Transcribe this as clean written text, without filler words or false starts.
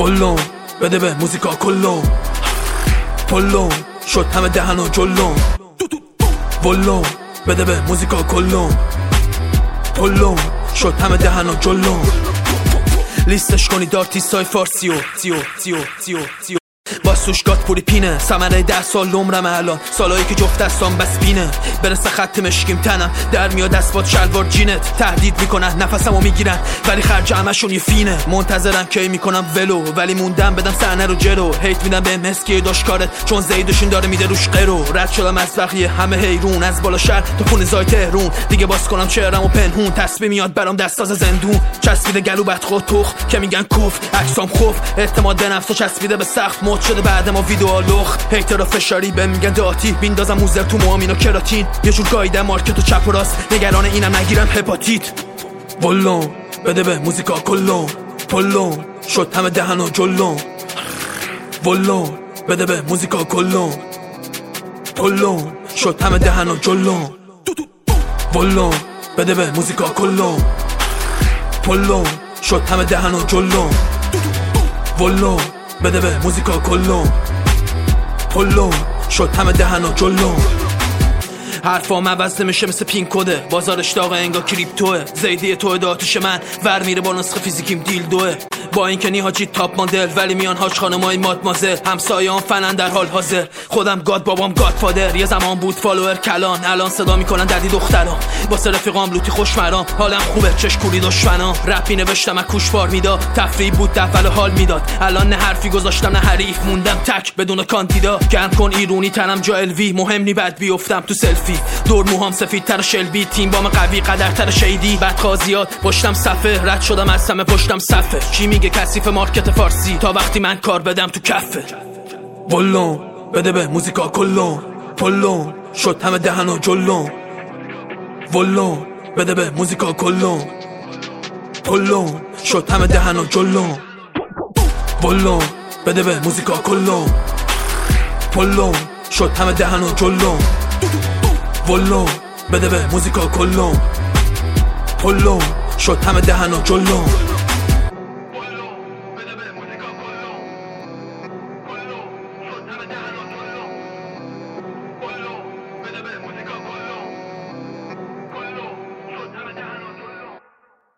ولون بده به موزیکا کلون پلون شد همه دهن و جلون ولون بده به موزیکا کلون پلون شد همه دهن و جلون لیستش کنی دارتیستای فارسی و تیو باسوش گات پوری پینه ثمره 10 سال عمرم الان سالایی که جفت دستام بس بینه برسه خط مشکیم تنم در میاد اسبات شلوار جینت تهدید میکنن نفسمو میگیرن ولی خرج همشون یه فینه منتظرن کی میکنم ولو ولی موندم بدم صحنه رو جلو هیت میدم به مسکی داشکارت چون زیدشون داره میده روش قرو رد شدم از بقیه همه حیرون از بالا شهر تا خونه زای تهرون دیگه باز کنم چهرمو پنهون تصمیم میاد برام دستاز زندون چسبیده گلو بدخواد تخ که میگن کوف عکسام خوف اعتماد به نفس چسبیده به سقف مد شده بعد ما ویدیو لخ هیتر و فشاری به میگن داتی بیندازم موزر تو موامین و کراتین یه جور گایده مارکت و چپ و راست نگران اینم نگیرم هپاتیت ولون بده به موزیکا کلون پلون شد همه دهن و جلون ولون بده به موزیکا کلون پلون شد همه دهن و جلون ولون بده به موزیکا کلون پلون شد همه دهن و جلون ولون بده به موزیکا کلون پلون شد همه دهن و جلون حرفام عوض نمیشه مثل پین کده بازار اشتاق انگار کریپتوه زیدی تو داتوش من ور میره با نسخه فیزیکیم دیلدوه با این که نیهاجی تاپ مدل ولی میان هاش خانمای مادمازل همسایه‌ام فنن در حال حاضر خودم گاد بابام گاد فادر یه زمان بود فالوور کلان الان صدا میکنن ددی دخترام واسه رفیقام لوتی خوشمرام حالم خوبه چش کوری دشمنام رپی نوشتم از کوشوار میداد تفریح بود دفعه حال میداد الان نه حرفی گذاشتم نه حریف موندم تک بدون کاندیدا گرم کن ایرونی تنم جا الوی مهم نی بعد بیافتم تو سلفی دور موهام سفیدتر شلبی تیم بام قوی قدرتر شیدی بدخوازیات پشتم صفه رد شدم از همه پشتم صفه چی میگه کثیف مارکت فارسی تا وقتی من کار بدم تو کفه ولون بده به موزیکا کلون پلون شد همه دهن و جلون ولون بده به موزیکا کلون پلون شد همه دهن و جلون ولون بده به موزیکا کلون پلون شد همه دهن و جلون ولون بده به موزیکا کلون پلون شد همه دهن و جلون